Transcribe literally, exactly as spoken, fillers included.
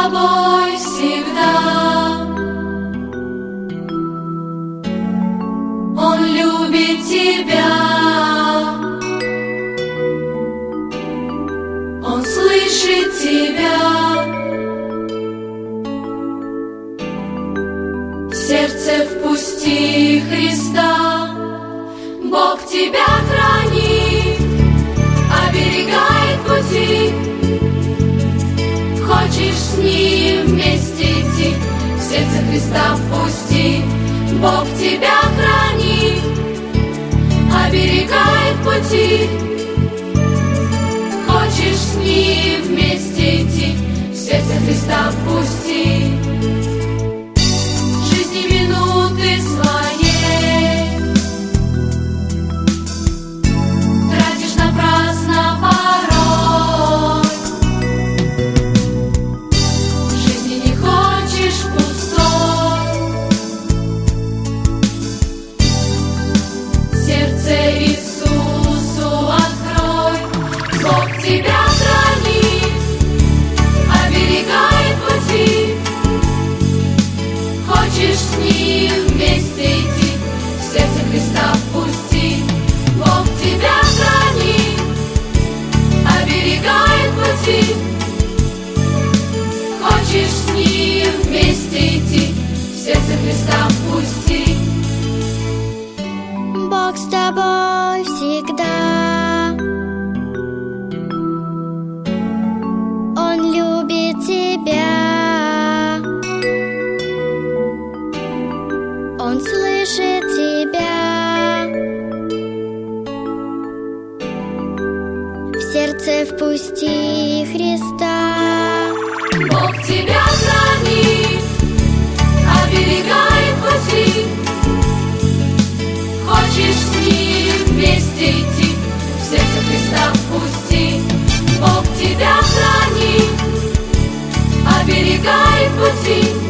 тобой всегда. Он любит тебя, Он слышит тебя. В сердце впусти Христа, Бог тебя хранит, оберегает пути. Хочешь с Ним вместе идти, в сердце Христа впусти. Бог тебя хранит, оберегает пути. Хочешь с Ним вместе идти, в сердце Христа впусти. Жизни минуты своей тратишь напрасно порой. Жизни не хочешь пустой, сердце Иисусу открой. Бог тебя хранит, оберегает пути. Хочешь с Ним вместе идти, в сердце Христа впусти. Бог тебя хранит, оберегает пути. Хочешь с Ним вместе идти, в сердце Христа впусти. Бог с тобой всегда, Он любит тебя, Он слышит тебя. В сердце впусти Христа. Бог тебя хранит, оберегает пути. Хочешь с Ним вместе идти, в сердце Христа впусти. Бог тебя хранит, оберегает пути.